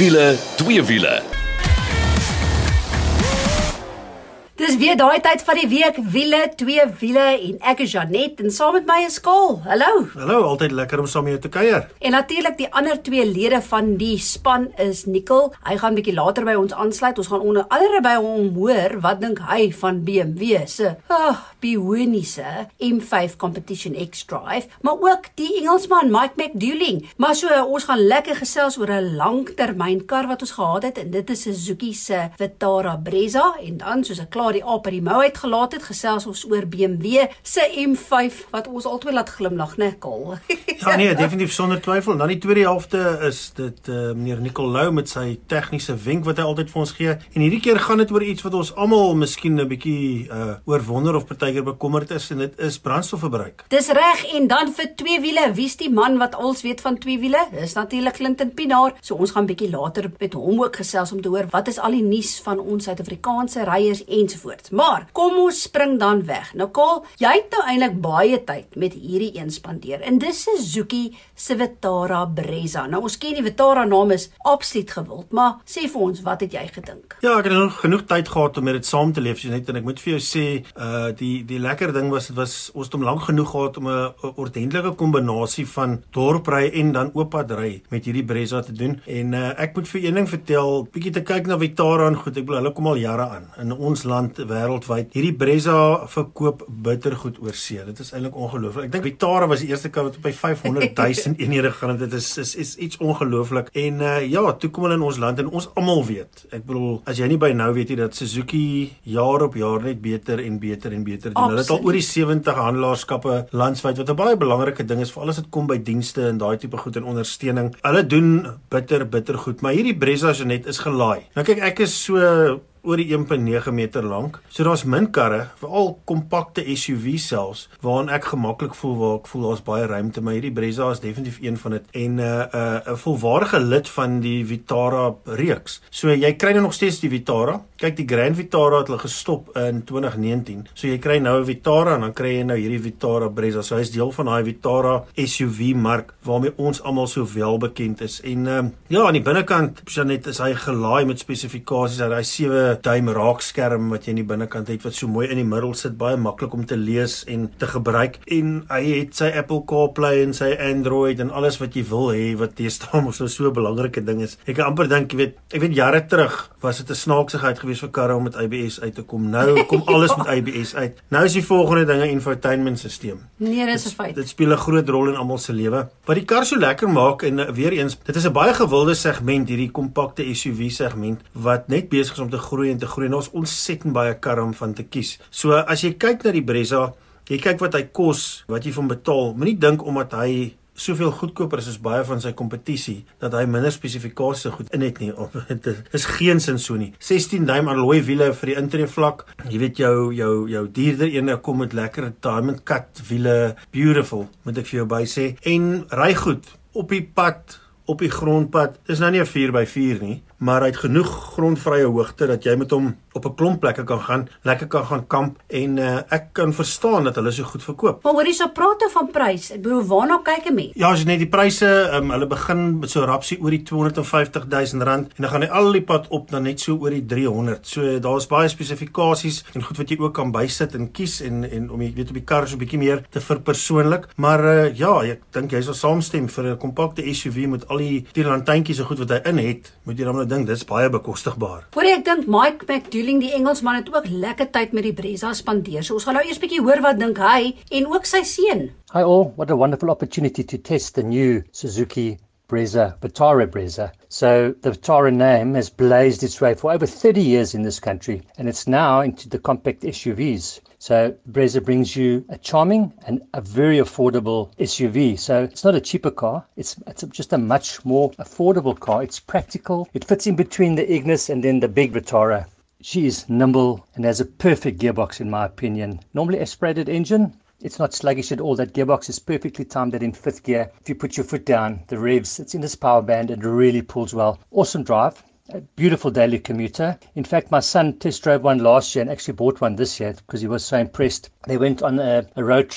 Wiele, twee wiele. Dis weer daai tyd van die week, wiele, twee wiele en ek is Janet en saam met my is Kol. Hallo. Hallo, altyd lekker om saam met jou te kuier. En natuurlik die ander twee lede van die span is Nicole. Hy gaan 'n bietjie later by ons aansluit. Ons gaan onder andere by hom hoor wat dink hy van BMW se bioniese M5 Competition X-Drive, maar ook die Engelsman Mike McDouling. Maar so ons gaan lekker gesels oor 'n langtermynkar wat ons gehad het en dit is Suzuki se Vitara Brezza en dan soos 'n klaar die aap uit die mou uitgelaat het, gesels ons oor BMW se M5 wat ons altyd laat glimlag, né, Kol? Ja nee, definitief sonder twyfel. Dan die tweede helfte is dit meneer Nicole met sy tegniese wenk wat hy altyd vir ons gee. En hierdie keer gaan dit oor iets wat ons almal miskien 'n bietjie oor wonder of partykeer bekommerd is en dit is brandstofverbruik. Dis reg en dan vir twee wiele, wie's die man wat alles weet van twee wiele? Dis natuurlik Clinton Pinaar. So ons gaan bietjie later met hom ook gesels om te hoor wat is al die nuus van ons Suid-Afrikaanse ryers ensovoorts. Maar kom ons spring dan weg. Nou Kol, jy het nou eintlik baie tyd met hierdie een spandeer. En dis Suzuki se Vitara Brezza. Nou ons ken die Vitara naam is absoluut gewild, maar sê vir ons, wat het jy gedink? Ja, ek het nog genoeg tyd gehad om met dit saam te leef, net en ek moet vir jou sê, die lekker ding was, ons het hom lank genoeg gehad om 'n ordentlike kombinasie van dorpry en dan ooppadry met hierdie Brezza te doen. En ek moet vir een ding vertel, bietjie te kyk na Vitara en goed, ek bedoel hulle kom al jare aan in ons land wêreldwyd. Hierdie Brezza verkoop bittergoed oor see. Dit is eintlik ongelooflik. Ek dink Vitara was die eerste kar wat op by 500,000 eenhede gaan. Dit is iets ongelooflik. En ja, toe kom hulle in ons land en ons almal weet. Ek bedoel, as jy nie by nou weet jy dat Suzuki jaar op jaar net beter en beter en beter doen. Hulle het al oor die 70 handelaarskappe landwyd wat 'n baie belangrike ding is vir alles wat kom by dienste en daai tipe goed en ondersteuning. Hulle doen bitter goed, maar hierdie Brezza Janet is gelaai. Nou kyk, ek is so oor die 1.9 meter lank. So daar's min karre, veral kompakte SUV selfs, waarin ek gemaklik voel, waar ek voel daar's baie ruimte, maar hierdie Brezza is definitief een van dit. En 'n volwaardige lid van die Vitara reeks. So jy kry nou nog steeds die Vitara. Kyk, die Grand Vitara het hulle gestop in 2019. So jy kry nou 'n Vitara en dan kry jy nou hierdie Vitara Brezza. So hy is deel van daai Vitara SUV mark waarmee ons almal so wel bekend is. En ja, aan die binnekant, Janet, is hy gelaai met spesifikasies. Hy het 7-duim raakskerm wat jy in die binnekant het wat so mooi in die middel sit, baie maklik om te lees en te gebruik. En hy het sy Apple CarPlay en sy Android en alles wat jy wil hê wat teestaan mos so 'n belangrike ding is. Ek kan amper dink, ek weet jare terug was dit 'n snaaksigheid geweest vir karre om met ABS uit te kom. Nou kom alles met ABS uit. Nou is die volgende ding 'n infotainment stelsel. Nee, dis 'n feit. Dit speel 'n groot rol in almal se lewe. Wat die kar so lekker maak en weer eens, dit is 'n baie gewilde segment, hierdie kompakte SUV segment wat net besig is om te groei en daar's ontsettend baie karre om van te kies. So as jy kyk na die Brezza, jy kyk wat hy kos, wat jy vir hom betaal, moenie dink omdat hy soveel goedkoper is as baie van sy kompetisie, dat hy minder spesifikasies goed in het nie. Dit is geen sin so nie. 16-duim alloy wiele vir die intreevlak. Jy weet jou duurder ene kom met lekker diamond cut wiele, beautiful, moet ek vir jou by sê. En ry goed op die pad, op die grondpad. Dis nou nie 'n 4x4 nie, maar hy het genoeg grondvrye hoogte dat jy met hom op 'n klomp plekke kan gaan, lekker kan gaan kamp en ek kan verstaan dat hulle so goed verkoop. Maar hoorie, so praat van prys. Ek bedoel, waarna kyk 'n mens? Ja, as jy net die pryse, hulle begin met so rapsie oor die R250,000 en dan gaan hy al die pad op dan net so oor die 300. So daar's baie spesifikasies en goed wat jy ook kan bysit en kies en om jy weet op die kar so 'n bietjie meer te verpersoonlik. Maar ja, ek dink jy sal saamstem vir 'n kompakte SUV met al die lantuintjies en goed wat hy in het, moet jy dan nou dink dis baie bekostigbaar. Hoorie, ek dink Mike McDouling, die Engelsman, het ook lekker tyd met die Brezza spandeer. So ons gaan nou eers bietjie hoor wat dink hy en ook sy seun. Hi all, what a wonderful opportunity to test the new Suzuki Brezza, Vitara Brezza. So the Vitara name has blazed its way for over 30 years in this country, and it's now into the compact SUVs. So Brezza brings you a charming and a very affordable SUV. So it's not a cheaper car. It's just a much more affordable car. It's practical. It fits in between the Ignis and then the big Vitara. She is nimble and has a perfect gearbox in my opinion. Normally aspirated engine. It's not sluggish at all. That gearbox is perfectly timed at in 5th gear. If you put your foot down, the revs, it's in this power band and really pulls well. Awesome drive. A beautiful daily commuter. In fact, my son test drove one last year and actually bought one this year because he was so impressed. They went on a road trip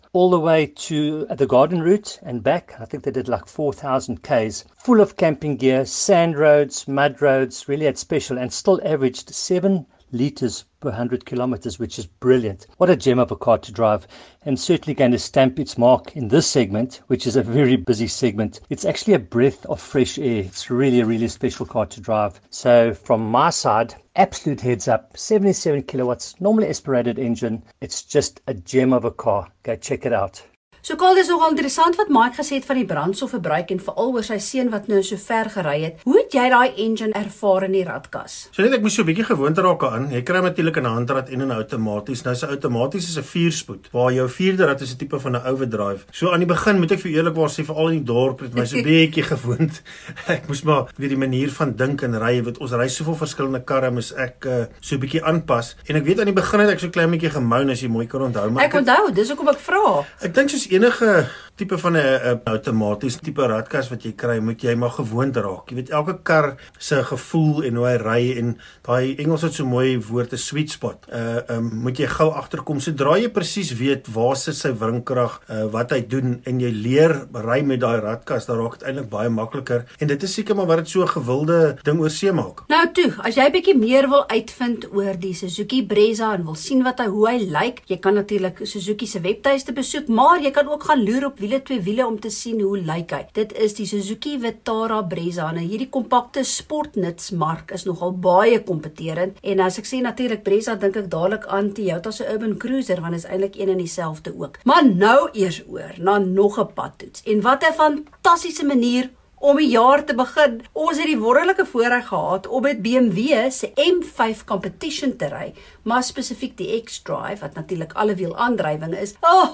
all the way to the Garden Route and back. I think they did like 4,000 Ks, full of camping gear, sand roads, mud roads, really had special, and still averaged 7 litres per 100 kilometers, which is brilliant. What a gem of a car to drive, and certainly going to stamp its mark in this segment, which is a very busy segment. It's actually a breath of fresh air. It's really a really special car to drive. So from my side, absolute heads up, 77 kilowatts, normally aspirated engine. It's just a gem of a car. Go check it out. So Karl, dis nogal interessant wat Mike gesê het van die brandstofverbruik en veral oor sy seun wat nou so ver gery het. Hoe het jy daai engine ervaar in die radkas? So net ek moes so 'n bietjie gewoond raak aan. Jy kry natuurlik 'n handrat en 'n outomaties. Nou sy outomaties is 'n 4-spoed, waar jou 4de rad is 'n tipe van 'n overdrive. So aan die begin moet ek vir eerlikwaar sê, veral in die dorp het my so 'n bietjie gewoond. Ek moes maar weer die manier van dink en ry. Jy weet, ons ry soveel verskillende karre, moes ek so 'n bietjie aanpas. En ek weet aan die begin het ek so klein bietjie gemoun, as jy mooi kan onthou, maar Ek onthou, dis hoekom ek vra. Ek dink soos enige tipe van 'n outomaties tipe radkas wat jy kry, moet jy maar gewoond raak. Jy weet, elke kar se gevoel en hoe hy ry, en daai Engels het so mooi woord, 'n sweet spot. Moet jy gou agterkom. Sodra jy presies weet waar sit sy wringkrag, wat hy doen, en jy leer ry met daai radkas, dan raak dit eintlik baie makliker. En dit is seker maar wat dit so 'n gewilde ding oor see maak. Nou toe, as jy bietjie meer wil uitvind oor die Suzuki Brezza en wil sien hoe hy lyk, jy kan natuurlik Suzuki se webtuiste besoek, maar jy kan ook gaan loer op wiele 2 wiele om te sien hoe lyk hy. Dit is die Suzuki Vitara Brezza. Nou hierdie kompakte sportnutsmark is nogal baie kompeterend, en as ek sê natuurlik Brezza, dink ek dadelik aan Toyota se Urban Cruiser, want is eintlik een en dieselfde ook. Maar nou eers oor na nog 'n padtoets, en wat 'n fantastiese manier om die jaar te begin. Ons het die wonderlike voorreg gehad om met BMW se M5 competition te ry, maar spesifiek die X-Drive, wat natuurlik allewiel aandrywing is.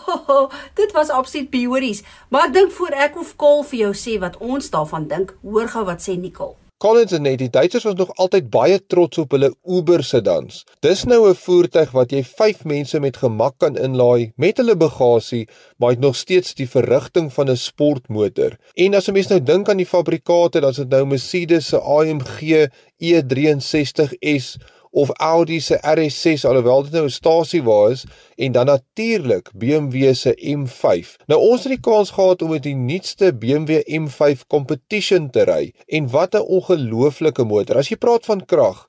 Dit was absoluut beauties. Maar ek dink voor ek hoef Karl vir jou sê wat ons daarvan dink, hoor gou wat sê Nicole. Collins en net, die Duitsers was nog altyd baie trots op hulle Uber sedans. Dis nou 'n voertuig wat jy 5 mense met gemak kan inlaai met hulle bagasie, maar het nog steeds die verrigting van 'n sportmotor. En as 'n mens nou dink aan die fabrikate, dan is dit nou Mercedes se AMG E63S of Audi se RS6, alhoewel dit nou 'n stasiewa is, en dan natuurlik BMW se M5. Nou ons het die kans gehad om met die nuutste BMW M5 competition te ry, en wat 'n ongelooflike motor. As jy praat van krag,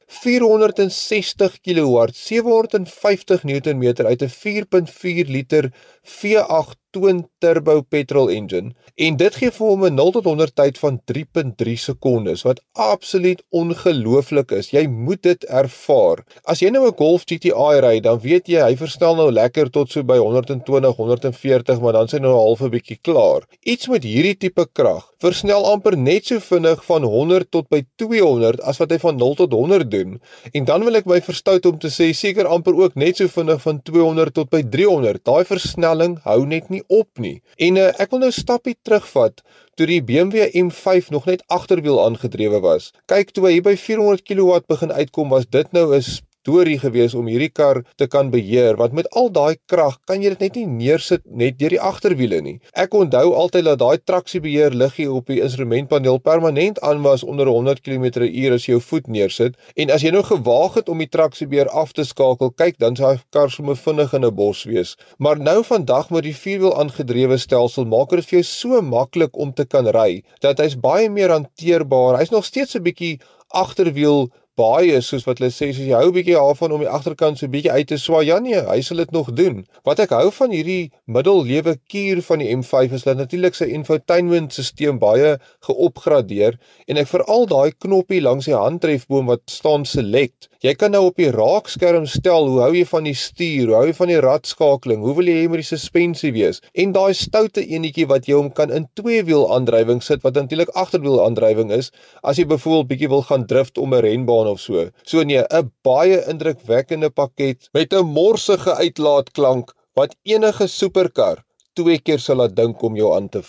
460 kW, 750 Nm uit 'n 4.4 liter V8 twin turbo petrol engine, en dit gee vir hom 'n 0 tot 100 tyd van 3.3 sekondes, wat absoluut ongelooflik is. Jy moet dit ervaar. As jy nou 'n Golf GTI ry, dan weet jy hy versnel nou lekker tot so by 120, 140, maar dan sy nou half 'n bietjie klaar. Iets met hierdie tipe krag versnel amper net so vinnig van 100 tot by 200 as wat hy van 0 tot 100 doen. En dan wil ek my verstout om te sê seker amper ook net so vinnig van 200 tot by 300. Daai versnelling hou net nie op nie. En ek wil nou 'n stappie terugvat toe die BMW M5 nog net agterwiel aangedrewe was. Kyk, toe hy hier by 400 kW begin uitkom, was dit nou 'n storie gewees om hierdie kar te kan beheer, want met al daai krag kan jy dit net nie neersit net deur die agterwiele nie. Ek onthou altyd dat daai traksiebeheer liggie op die instrumentpaneel permanent aan was onder 100 km/h as jy jou voet neersit, en as jy nou gewaag het om die traksiebeheer af te skakel, kyk, dan sou die kar sommer vinnig in 'n bos wees. Maar nou vandag met die vierwiel aangedrewe stelsel maak dit vir jou so maklik om te kan ry, dat hy's baie meer hanteerbaar. Hy's nog steeds 'n bietjie agterwiel baie, soos wat hulle sê, soos jy hou 'n bietjie daarvan om die agterkant so 'n bietjie uit te swaai. Ja nee, hy sal dit nog doen. Wat ek hou van hierdie middellewe kuur van die M5 is dat natuurlik sy infotainment-sisteem baie geopgradeer, en ek veral daai knoppie langs die handtrefboom wat staan select. Jy kan nou op die raakskerm stel, hoe hou jy van die stuur, hoe hou jy van die radskakeling, hoe wil jy hê met die suspensie wees, en daai stoute enetjie wat jy hom kan in tweewiel aandrywing sit, wat natuurlik agterwiel aandrywing is, as jy byvoorbeeld bietjie wil gaan drift om 'n renbaan of so. So nee, 'n baie indrukwekkende pakket met 'n morsige uitlaatklank wat enige superkar 2 keer sal laat dink om jou aan te vat.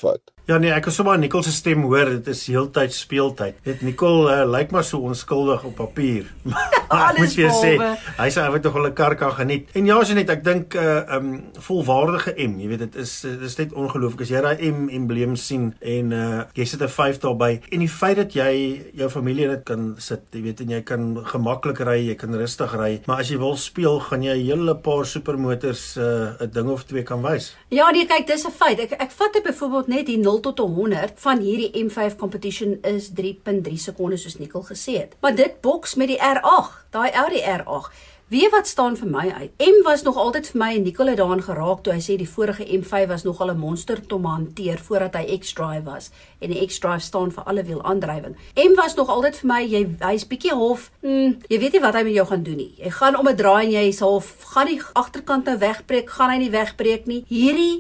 Ja nee, ek kan sommer Nicole se stem hoor, dit is heeltyd speeltyd. Dit Nicole lyk maar so onskuldig op papier. Maar ek moet vir jou sê, hy sê hy het nog 'n kar kan geniet. En ja, Jeanette, ek dink volwaardige M, jy weet dit is net ongelooflik as jy daai M embleem sien en jy sit 'n 5 daarby en die feit dat jy jou familie in dit kan sit, jy weet en jy kan gemaklik ry, jy kan rustig ry, maar as jy wil speel, gaan jy 'n hele paar supermotors 'n ding of twee kan wys. Ja, nee, kyk, dis 'n feit. Ek vat dit byvoorbeeld net die 0 tot 100 van hierdie M5 competition is 3.3 sekondes soos Nicole gesê het. Maar dit boks met die R8, daai Audi R8. Weet wat staan vir my uit? M was nog altyd vir my en Nicole het daaraan geraak toe hy sê die vorige M5 was nogal 'n monster om te hanteer voordat hy X-Drive was. En die X-Drive staan vir alle wiel aandrywing. M was nog altyd vir my, hy's bietjie half, jy weet nie wat hy met jou gaan doen nie. Jy gaan om 'n draai en jy sal gaan die agterkant nou wegbreek, gaan hy nie wegbreek nie. Hierdie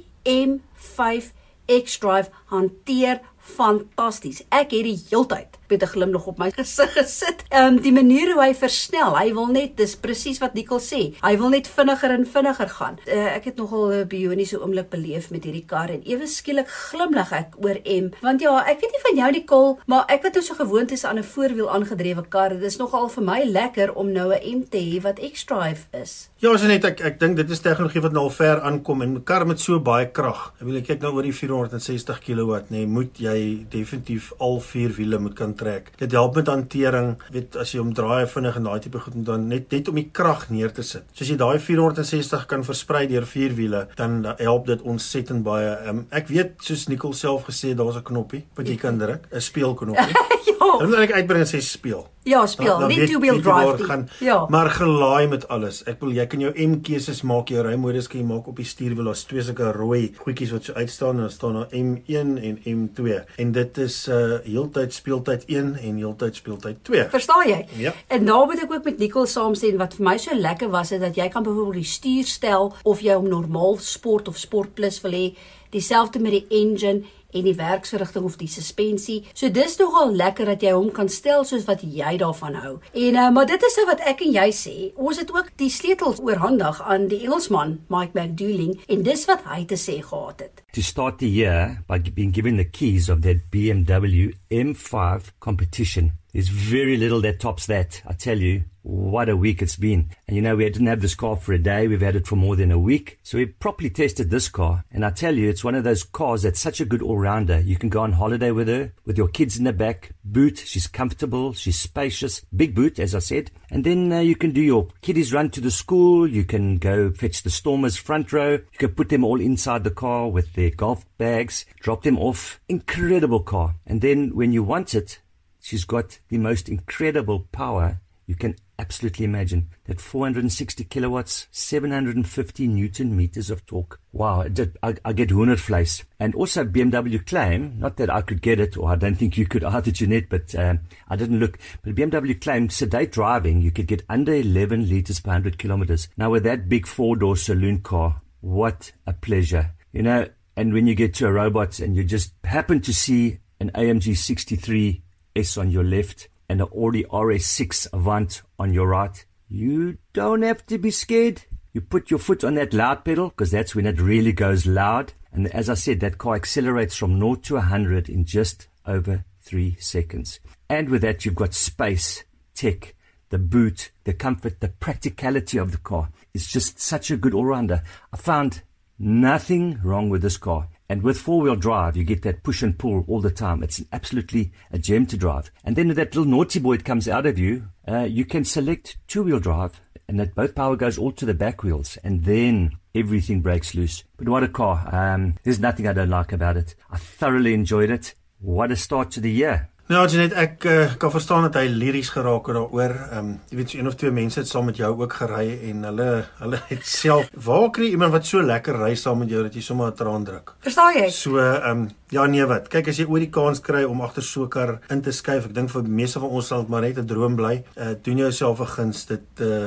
M5 X-Drive hanteer fantasties. Ek het die heeltyd met 'n glimlag op my gesig gesit. Die manier hoe hy versnel, hy wil net, dis presies wat Nicole sê, hy wil net vinniger en vinniger gaan. Ek het nogal 'n bioniese oomblik beleef met hierdie kar en ewe skielik glimlag ek oor M, want ja, ek weet nie van jou Nicole, maar ek wat nou so gewoond is aan 'n voorwiel aangedrewe kar, dit is nogal vir my lekker om nou 'n M te hê wat X-Drive is. Ja, Jeanette, ek dink dit is tegnologie wat nou al ver aankom en 'n kar met so baie krag. Ek wil kyk nou oor die 460 kW, moet jy definitief al 4 wiele moet kan trek. Dit help met hantering, weet as jy omdraai vinnig en daai tipe goed moet dan net om die krag neer te sit. So as jy daai 460 kan versprei deur 4 wiele, dan help dit ontsettend baie. Ek weet soos Nicole self gesê, daar's 'n knoppie wat jy kan druk, 'n speelknoppie. Ja. Dan moet ek uitbring en sê speel. Ja, speel, nie two-wheel drive. Ja. Maar gelaai met alles. Ek wil jy kan jou M-keuses maak, jou rymodus kan jy maak op die stuurwiel. Daar's 2 sulke rooi goedjies wat so uitstaan en dan staan daar M1 en M2. En dit is heeltyd speeltyd 1 en heeltyd speeltyd 2. Verstaan jy? Ja. En nou moet ek ook met Nicole saamstem wat vir my so lekker was is dat jy kan byvoorbeeld die stuur stel of jy hom normaal sport of sport plus wil hê, dieselfde met die engine en die werksverrigting of die suspensie. So dis nogal lekker dat jy hom kan stel soos wat jy daarvan hou. En maar dit is so wat ek en jy sê. Ons het ook die sleutels oorhandig aan die Engelsman Mike McDouling en dis wat hy te sê gehad het. To start the year by being given the keys of that BMW M5 competition. There's very little that tops that. I tell you, what a week it's been. And you know, we didn't have this car for a day. We've had it for more than a week. So we properly tested this car. And I tell you, it's one of those cars that's such a good all-rounder. You can go on holiday with her, with your kids in the back. Boot, she's comfortable, she's spacious. Big boot, as I said. And then you can do your kiddies run to the school. You can go fetch the Stormers front row. You can put them all inside the car with their golf bags. Drop them off. Incredible car. And then when you want it, she's got the most incredible power you can absolutely imagine. That 460 kilowatts, 750 Newton meters of torque. Wow, I get hoendervleis. And also BMW claim, not that I could get it, or I don't think you could either, Jeanette, but I didn't look. But BMW claimed sedate driving, you could get under 11 liters per 100 kilometers. Now with that big 4-door saloon car, what a pleasure. You know, and when you get to a robot and you just happen to see an AMG 63 S on your left and an Audi RS6 Avant on your right, you don't have to be scared. You put your foot on that loud pedal because that's when it really goes loud. And as I said, that car accelerates from 0 to 100 in just over 3 seconds. And with that, you've got space, tech, the boot, the comfort, the practicality of the car. It's just such a good all-rounder. I found nothing wrong with this car. And with 4-wheel drive, you get that push and pull all the time. It's absolutely a gem to drive. And then that little naughty boy comes out of you, you can select 2-wheel drive, and that both power goes all to the back wheels, and then everything breaks loose. But what a car. There's nothing I don't like about it. I thoroughly enjoyed it. What a start to the year. Nou, Jeanette, ek kan verstaan dat hy lyries geraak het daaroor. Jy weet, so 1 of 2 mense het saam met jou ook gery en hulle het self, waar kry iemand wat so lekker ry saam met jou dat jy sommer 'n traan druk? Verstaan jy? So, ja nee wat, kyk as jy ooit die kans kry om agter so 'n kar in te skuif, ek dink vir die meeste van ons sal dit maar net 'n droom bly. Doen jouself 'n guns, dit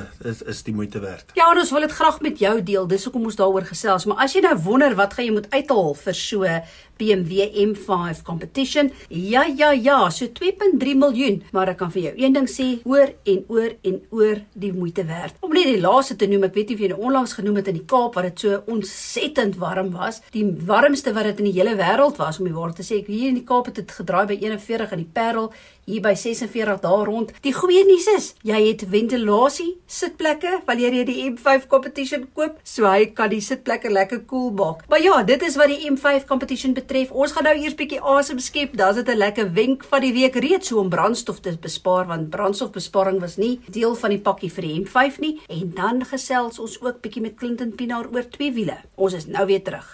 is die moeite werd. Ja, en ons wil dit graag met jou deel, dis hoekom ons daaroor gesels. Maar as jy nou wonder wat gaan jy moet uithaal vir so BMW M5 competition, ja, was, so 2.3 miljoen. Maar ek kan vir jou een ding sê, oor en oor en oor die moeite werd. Om net die laaste te noem, ek weet nie of jy nou onlangs genoem het in die Kaap, waar dit so ontsettend warm was, die warmste wat dit in die hele wêreld was, om die waarheid te sê. Ek hier in die Kaap het dit gedraai by 41 in die Parel, hier by 46 daar rond. Die goeie nuus is, jy het ventilasie sitplekke wanneer jy die M5 competition koop, so hy kan die sitplekke lekker koel maak. Maar ja, dit is wat die M5 competition betref. Ons gaan nou eers bietjie asem skep, dan is dit 'n lekker wenk van die week reeds so om brandstof te bespaar, want brandstofbesparing was nie deel van die pakkie vir die M5 nie. En dan gesels ons ook bietjie met Clinton Pinaar oor twee wiele. Ons is nou weer terug.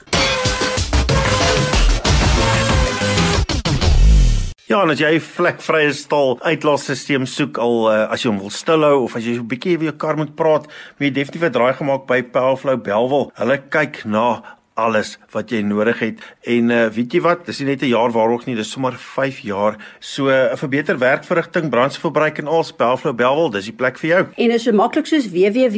Ja, en as jy 'n vlekvrye staal uitlaatstelsel soek al as jy hom wil stilhou of as jy 'n bietjie oor jou kar moet praat, moet jy definitief 'n draai gemaak by Powerflow Bellville. Hulle kyk na alles wat jy nodig het en weet jy wat, dis nie net 'n jaar waarog nie, dis sommer 5 jaar. So 'n verbeter werkverrigting, brandstofverbruik en alles, Powerflow Bellville, dis die plek vir jou. En is so maklik soos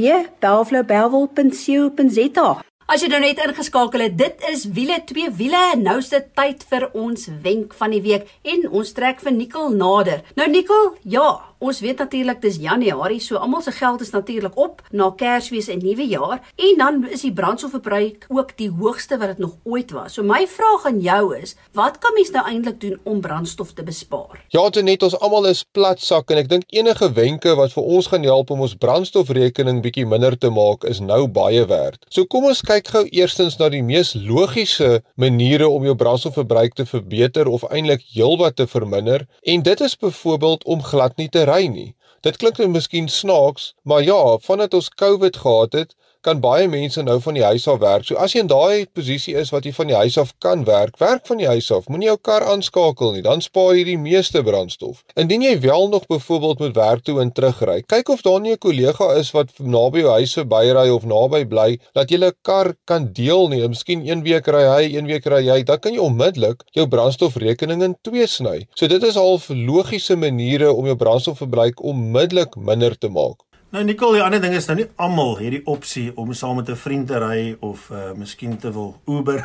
www.powerflowbellville.co.za. As jy nou net ingeskakel het, dit is wiele, twee wiele, nou is dit tyd vir ons wenk van die week en ons trek vir Nicole nader. Nou Nicole, ja, ons weet natuurlik dis Januarie, so almal se geld is natuurlik op na Kersfees en Nuwe Jaar en dan is die brandstofverbruik ook die hoogste wat dit nog ooit was. So my vraag aan jou is, wat kan mens nou eintlik doen om brandstof te bespaar? Ja, net ons almal is platsak en ek dink enige wenke wat vir ons gaan help om ons brandstofrekening bietjie minder te maak is nou baie werd. So kom ons kyk gou eerstens na die mees logiese maniere om jou brandstofverbruik te verbeter of eintlik heelwat te verminder en dit is byvoorbeeld om glad nie te ry nie. Dit klink nou miskien snaaks, maar ja, vandat ons COVID gehad het, kan baie mense nou van die huis af werk. So as jy in daai posisie is wat jy van die huis af kan werk van die huis af. Moenie jou kar aanskakel nie, dan spaar jy die meeste brandstof. Indien jy wel nog byvoorbeeld met werk toe en terugry, kyk of daar nie 'n kollega is wat naby jou huis verbyry of naby bly, dat jy 'n kar kan deel nie. Miskien een week ry hy, een week ry jy, dan kan jy onmiddellik jou brandstofrekening in twee sny. So dit is al logiese maniere om jou brandstofverbruik onmiddellik minder te maak. Nou Nicole, die ander ding is nou nie almal hierdie opsie om saam met 'n vriend te ry of miskien te wil Uber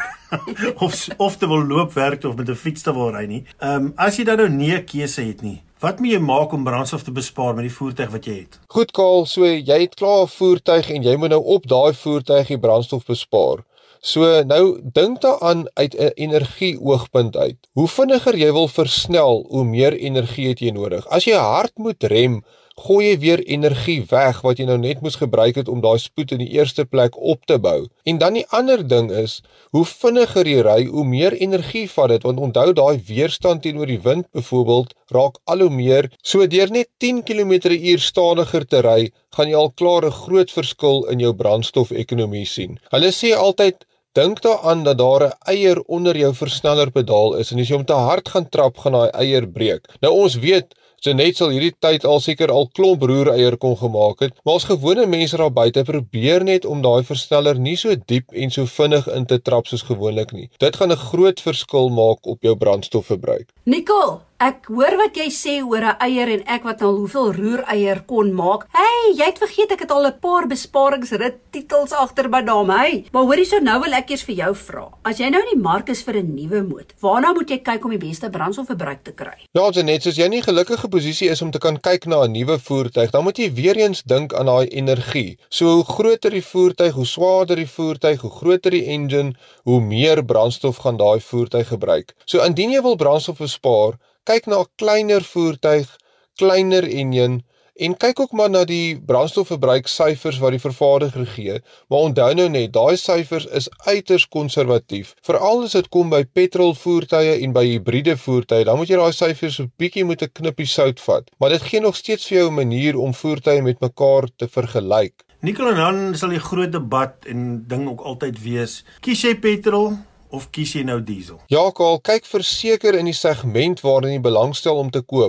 of te wil loop werk toe of met 'n fiets te wil ry nie. As jy dan nou nie 'n keuse het nie, wat moet jy maak om brandstof te bespaar met die voertuig wat jy het? Goed Karl, so jy het klaar 'n voertuig en jy moet nou op daai voertuig die brandstof bespaar. So nou dink daaraan uit 'n energieoogpunt uit. Hoe vinniger jy wil versnel, hoe meer energie het jy nodig. As jy hard moet rem, gooi jy weer energie weg wat jy nou net moes gebruik het om daai spoed in die eerste plek op te bou. En dan die ander ding is, hoe vinniger jy ry, hoe meer energie vat dit, want onthou daai weerstand teenoor die wind byvoorbeeld raak al hoe meer. So deur net 10 km/h stadiger te ry, gaan jy al klaar 'n groot verskil in jou brandstofekonomie sien. Hulle sê altyd, dink daaraan dat daar 'n eier onder jou versnellerpedaal is en as jy hom te hard gaan trap, gaan daai eier breek. Nou ons weet, Jeanette sal hierdie tyd al seker al klomp roereier kon gemaak het, maar as gewone mense daar buite probeer net om daai versneller nie so diep en so vinnig in te trap soos gewoonlik nie. Dit gaan 'n groot verskil maak op jou brandstofverbruik. Nicole, ek hoor wat jy sê oor 'n eier en ek wat al hoeveel roereier kon maak. Hey, jy het vergeet ek het al 'n paar besparingsrit titels agter my naam, hey. Maar hoorie so, nou wil ek eers vir jou vra. As jy nou in die mark is vir 'n nuwe moot, waarna moet jy kyk om die beste brandstofverbruik te kry? Ja, Jeanette, as jy nie gelukkige posisie is om te kan kyk na 'n nuwe voertuig, dan moet jy weer eens dink aan daai energie. So hoe groter die voertuig, hoe swaarder die voertuig, hoe groter die engine, hoe meer brandstof gaan daai voertuig gebruik. So indien jy wil brandstof bespaar, kyk na 'n kleiner voertuig, kleiner enjin en kyk ook maar na die brandstofverbruiksyfers wat die vervaardiger gee, maar onthou nou net, daai syfers is uiters konservatief. Veral as dit kom by petrolvoertuie en by hibriede voertuie, dan moet jy daai syfers 'n bietjie met 'n knippie sout vat. Maar dit gee nog steeds vir jou 'n manier om voertuie met mekaar te vergelyk. Nicole, en dan sal die groot debat en ding ook altyd wees, kies jy petrol of kies jy nou diesel? Ja, Karl, kyk verseker in die segment waarin jy belangstel om te koop.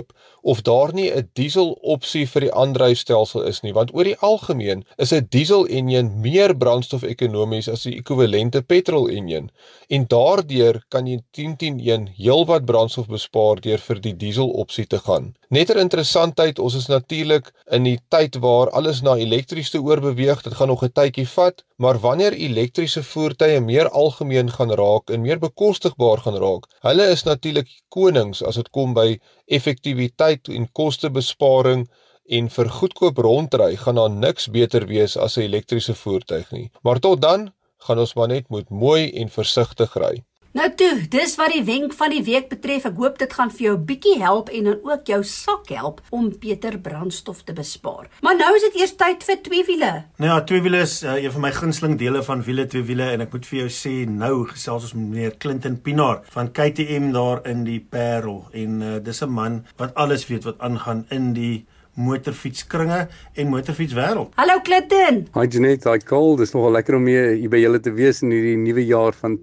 of daar nie 'n diesel opsie vir die aandryfstelsel is nie, want oor die algemeen is 'n diesel enjin meer brandstof-ekonomies as die ekwivalente petrol enjin, en daardeur kan jy 10-10-1 heelwat brandstof bespaar deur vir die diesel opsie te gaan. Net 'n interessantheid, ons is natuurlik in die tyd waar alles na elektries te oorbeweeg, dit gaan nog 'n tydjie vat, maar wanneer elektriese voertuie meer algemeen gaan raak en meer bekostigbaar gaan raak, hulle is natuurlik konings as dit kom by effektiwiteit en kostebesparing, en vir goedkoop rondry gaan daar niks beter wees as 'n elektriese voertuig nie. Maar tot dan gaan ons maar net moet mooi en versigtig ry. Nou toe, dis wat die wenk van die week betref. Ek hoop dit gaan vir jou bietjie help en dan ook jou sak help om beter brandstof te bespaar. Maar nou is dit eers tyd vir tweewiele. Nou ja, tweewiele is een van my gunsteling dele van wiele, tweewiele, en ek moet vir jou sê, nou gesels ons met meneer Clinton Pinaar van KTM daar in die Parel, en dis 'n man wat alles weet wat aangaan in die motorfietskringe en motorfietswêreld. Hallo Clinton. Hi Jeanette, hi Cole, dis nogal lekker om hier by julle te wees in hierdie nuwe jaar van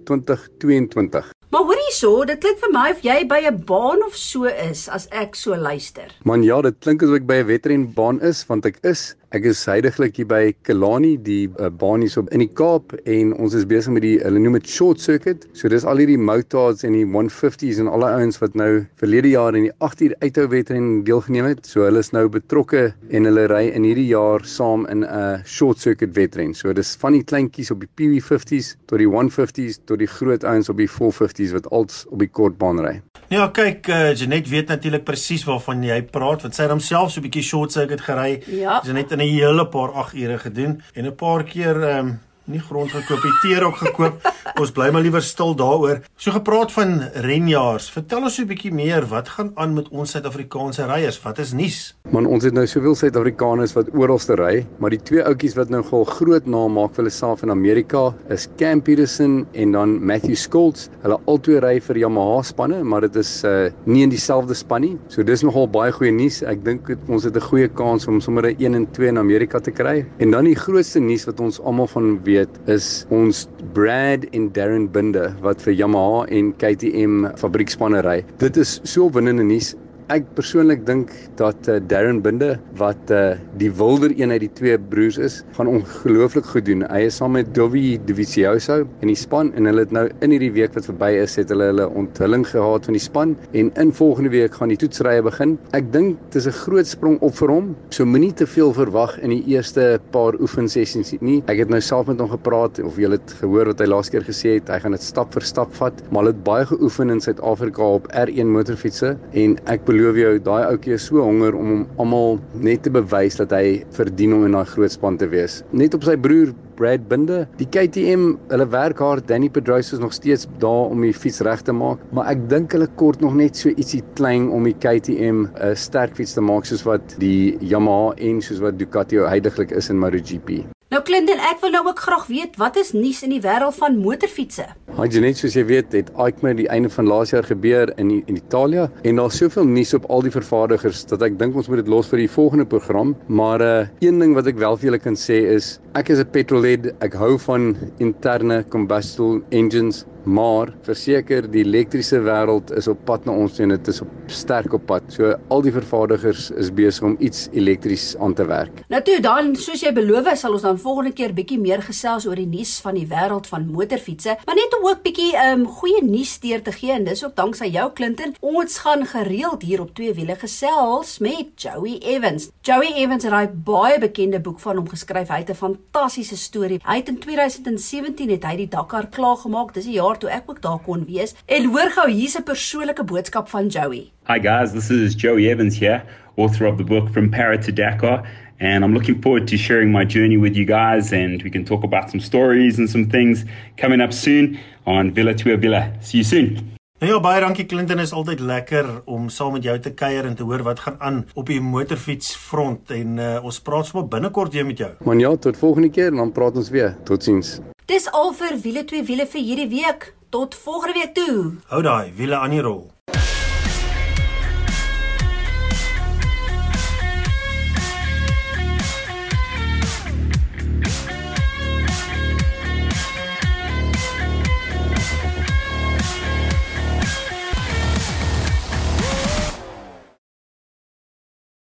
2022. Maar hoor hierso, dit klink vir my of jy by 'n baan of so is as ek so luister. Man ja, dit klink asof ek by 'n wedrenbaan is, want ek is heidaglik hier by Killarney, die baan hier so in die Kaap, en ons is besig met hulle noem dit short circuit. So dis al hierdie motards en die 150s en alle ouens wat nou verlede jaar in die 8 uur uithou wedren deelgeneem het. So hulle is nou betrokke en hulle ry in hierdie jaar saam in 'n short circuit wedren. So dis van die kleintjies op die PV50s tot die 150s tot die groot ouens op die 450s wat als op die kortbaan ry. Ja, kyk, Jeanette weet natuurlik presies waarvan jy praat, want sy het homself so 'n bietjie short circuit gery. Ja. Jeanette in 'n hele paar 8 ure gedoen en 'n paar keer nie grond gekoop, die teer ook gekoop. Ons bly maar liewer stil daaroor. So gepraat van renjaars. Vertel ons so 'n bietjie meer, wat gaan aan met ons Suid-Afrikaanse ryers? Wat is nuus? Man, ons het nou soveel Suid-Afrikaners wat oralste ry, maar die twee ouetjies wat nou gou groot naam maak vir hulle self in Amerika is Cam Peterson en dan Matthew Scholz. Hulle albei ry vir Yamaha spanne, maar dit is nie in dieselfde span nie. So dis nogal baie goeie nuus. Ek dink ons het 'n goeie kans om sommer 1 en 2 in Amerika te kry. En dan die grootste nuus wat ons almal van weet is ons Brad en Darren Binder wat vir Yamaha en KTM fabriekspanne ry. Dit is so opwindende nuus. Ek persoonlik dink dat Darren Binder, wat die wilder een uit die twee broers is, gaan ongelooflik goed doen. Hy is saam met Dovi Dovizioso in die span, en hulle het nou in hierdie week wat verby is, het hulle onthulling gehad van die span, en in volgende week gaan die toetsrye begin. Ek dink dit is 'n groot sprong op vir hom, so moenie te veel verwag in die eerste paar oefensessies nie. Ek het nou self met hom gepraat, of jy het gehoor wat hy laas keer gesê het, hy gaan dit stap vir stap vat, maar hy het baie geoefen in Suid-Afrika op R1 motorfietsse, en ek beloof jou, daai ouetjie is so honger om hom almal net te bewys dat hy verdien om in daai groot span te wees. Net op sy broer Brad Binder, die KTM, hulle werk hard. Danny Pedrosa is nog steeds daar om die fiets reg te maak, maar ek dink hulle kort nog net so ietsie klein om die KTM 'n sterk fiets te maak soos wat die Yamaha en soos wat Ducati heidaglik is in MotoGP. Nou Clinton, ek wil nou ook graag weet, wat is nuus in die wêreld van motorfietsse? Hi Jeanette, soos jy weet, het EICMA die einde van laas jaar gebeur in Italië, en daar's soveel nuus op al die vervaardigers dat ek dink ons moet dit los vir die volgende program. Maar een ding wat ek wel vir julle kan sê is, ek is 'n petrolhead, ek hou van interne combustible engines, maar verseker die elektriese wêreld is op pad na ons en dit is sterk op pad. So al die vervaardigers is besig om iets elektries aan te werk. Nou toe, dan soos jy beloof, sal ons dan volgende keer bietjie meer gesels oor die nuus van die wêreld van motorfietsse, maar net om ook bietjie goeie nuus deur te gee, en dis ook danksy jou Clinton. Ons gaan gereeld hier op twee wiele gesels met Joey Evans. Joey Evans het daai baie bekende boek van hom geskryf. Hy het 'n fantastiese storie. Hy het in 2017 het hy die Dakar klaargemaak. Dis die jaar toe ek ook daar kon wees. En hoor gou, hier's 'n persoonlike boodskap van Joey. Hi guys, this is Joey Evans here, author of the book From Para to Dakar, and I'm looking forward to sharing my journey with you guys, and we can talk about some stories and some things coming up soon on Villa to Villa. See you soon. Nou ja, baie dankie Clinton, is altyd lekker om saam met jou te kuier en te hoor wat gaan aan op die motorfietsfront, en ons praat sommer binnekort weer met jou. Man ja, tot volgende keer en dan praat ons weer. Totsiens. Dis al vir Wiele 2 Wiele vir hierdie week. Tot volgende week toe. Hou daai wiele aan die rol.